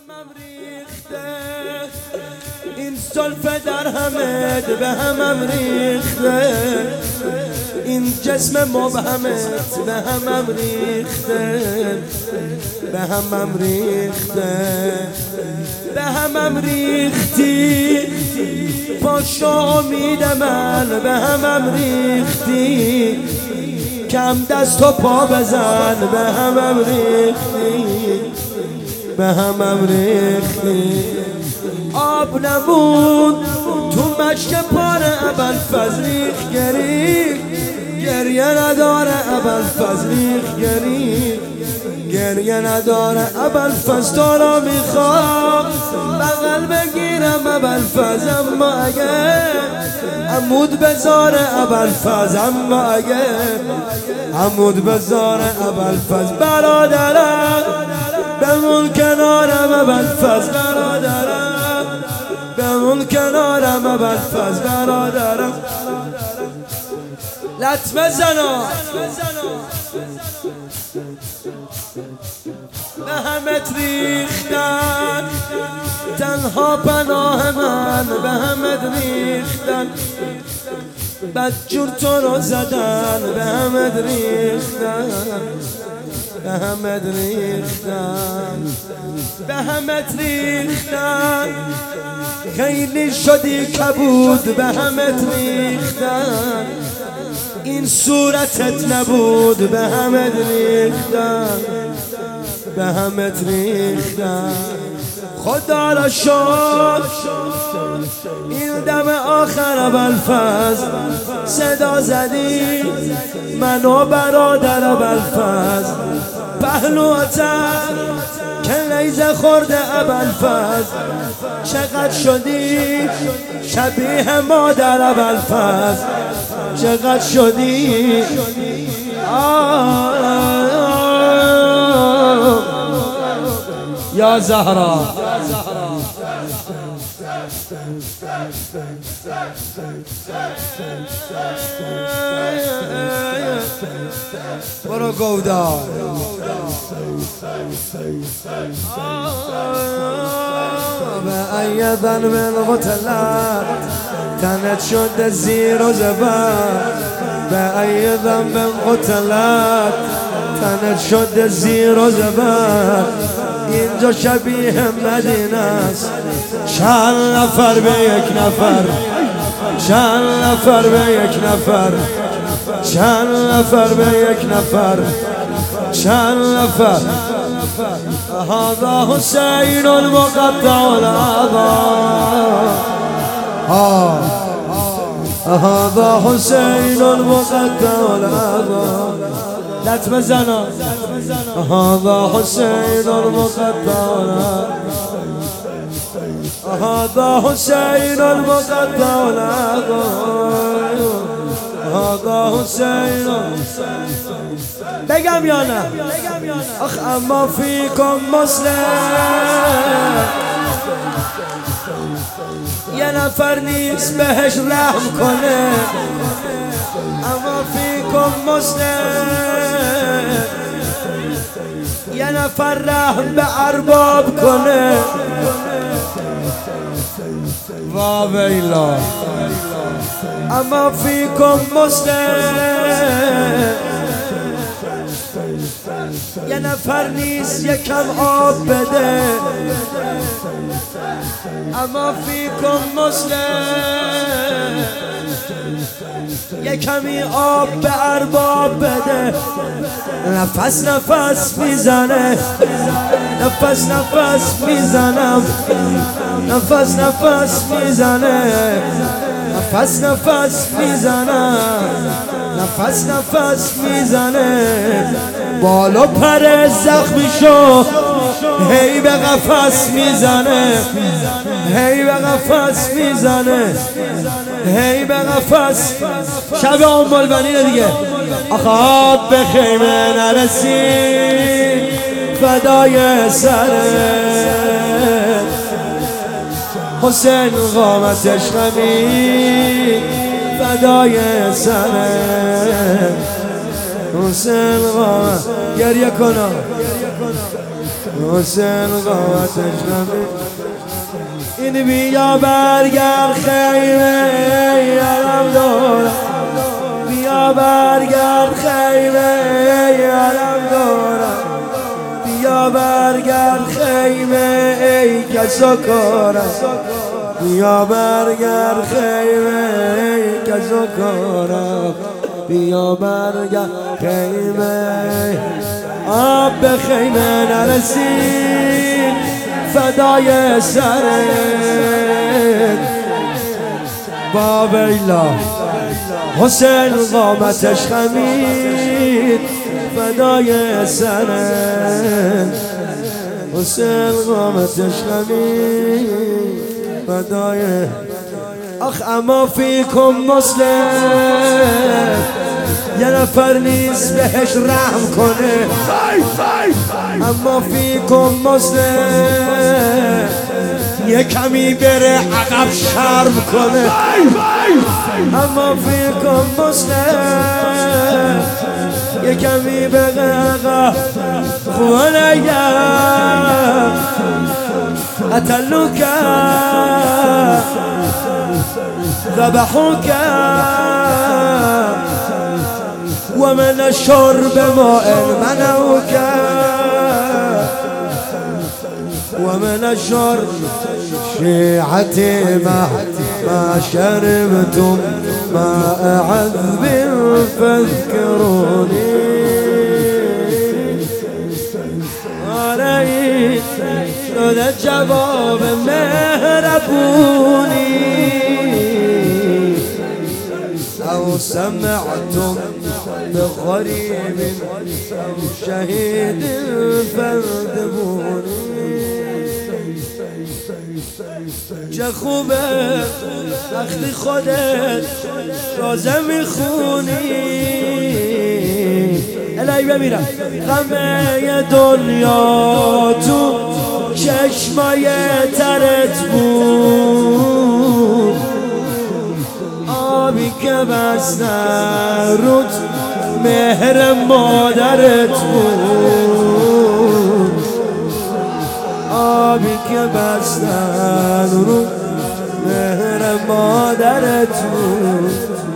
همم ریخته این زلف در همت، به همم ریخته این جسم مبهمت، به همم ریخته، به همم ریخته، به همم ریختی پاشو امید من، به همم ریختی کم دست و پا بزن، به همم ریختی، به همم ریختی. آب نبود تو مشک پاره ابوالفضل ریخ گریخ، گریه نداره ابوالفضل ریخ گریخ، گریه نداره ابوالفضل تو را میخوام بغل بگیرم ابوالفضل، اما اگه عمود بذاره ابوالفضل، اما اگه عمود بذاره ابوالفضل برادرم بمون کنارم ابوالفضل، برادرم بمون کنارم ابوالفضل، برادرم لطمه زنا به همت ریختن تنها پناه من، به همت ریختن بدجور تو رو زدن، به همت ریختن، به همت ریختن، به همت ریختن خیلی شدی کبود، به همت ریختن این صورتت نبود، به همت ریختن، به همت ریختن. خدا را شکر این دم آخر ابوالفضل صدا زدی منو برادر ابوالفضل، پهلوتر که نیزه خورده ابوالفضل، چقدر شدی شبیه مادر ابوالفضل، چقدر شدی یا زهرا. برو گودار به ایدن من قتلت تنت شد زیر و زبر، به ایدن من قتلت تنت شد زیر و زبر، اینجا شبیه مدینه است چند نفر به یک نفر، چند نفر به یک نفر، چند نفر به یک نفر، چند نفر. هذا حسین المقطع الأعظم، هذا حسین المقطع الأعظم لطمه زنا، هذا حسین المقطع، هذا حسین المقطع، هذا حسین. بگم یا نه؟ آخ اما فیکم مسلم یه نفر نیست بهش رحم کنه، اما فیکم مسلم یه نفر رحم به ارباب کنه. وا ویلا اما فیکم مسلم یه نفر نیست یکم آب بده، اما فیکم مسلم یکمی آب به ارباب بده. نفس نفس میزنه، نفس نفس میزنم، نفس نفس میزنه، نفس نفس میزنم، نفس نفس میزنه. بالا پر زخمی شو هی به قفس میزنه، هی به قفس میزنه، هی به قفس. شب ام دیگه آخه آب به خیمه نرسید فدای سره، حسین قامتش غمی فدای سره، حسین قامت گریه کنم حسین قامتش خمید. این بیا برگرد خیمه یارم دارم، بیا برگرد خیمه یارم دارم، بیا برگرد خیمه ای کسا کارم، بیا برگرد خیمه ای کسا کارم، بیا برگرد خیمه. آب به خیمه نرسید فدای سرت با بیلا. حسین قامتش خمید فدای سرت، حسین قامتش خمید فدای. آخ اما فیکم مسلم، یه نفر نیست بهش رحم کنه. اما فیکم مسلم، یه کمی بره عقب شرم کنه. اما فیکم مسلم، یه کمی بره عقب خونیم قتلوك ذبحوك ومن الشرب ماء منعوك ومن الشرب شيعتي ما شربتم ماء عذب فاذكروني عليك شد جواب مهربوني أو سمعتم بقريب أو شهيد فاذبوني. چه خوبه وقتی خودت تازه میخونی. الهی بمیرم غمه دنیا تو چشمای ترت بود، آبی که بستن رود مهر مادرت بود، آبی که بستن رود مهر مادرت بود،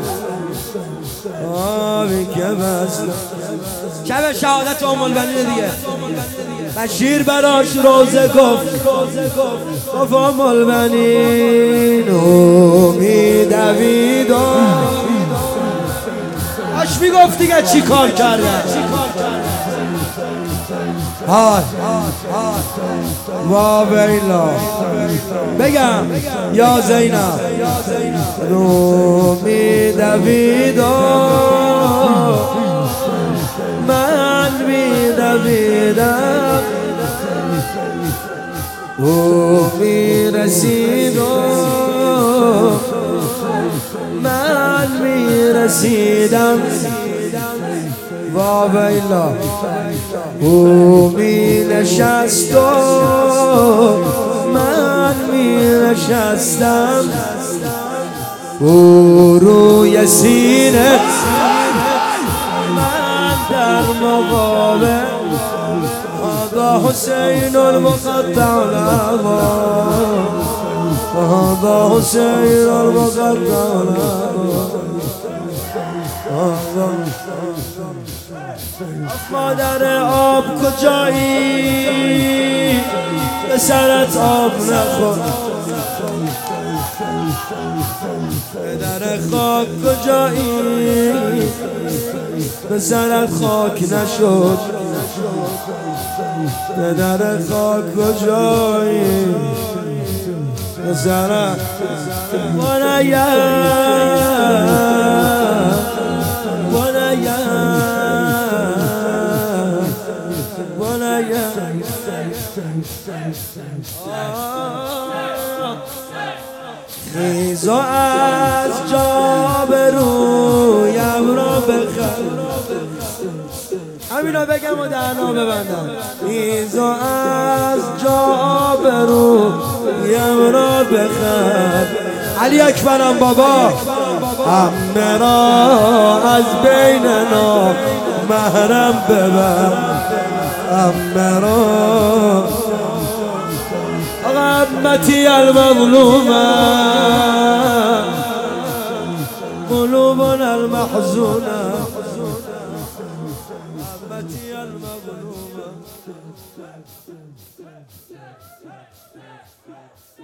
آبی که بستن. شب شهادت المؤمنین دیگه بشیر براش روزه گفت گفت المؤمنین میدوید اش میگفت دیگه چی کار کردن. های وا بیلا بگم یا زینب رو میدوید من میدویدم او میرسید من میرسیدم وا بیلا او مینشست من مینشستم او روی سینه در مقابل هذا حسين المقطع الأعظم هذا حسين المقطع الأعظم. مادر آب کجایی به سرت آب نخور، پدر خاک کجایی به سرت خاک نشد، پدر خاک کجایی به سرت خیز و از جا برویم را بخر. همینا بگم و دهنا ببندم. خیز و از جا برویم را بخر. علی اکبرم بابا همه را از بیننا محرم ببر. أمروا غمتي المظلومة قلوبنا المحزونة غمتي المظلومة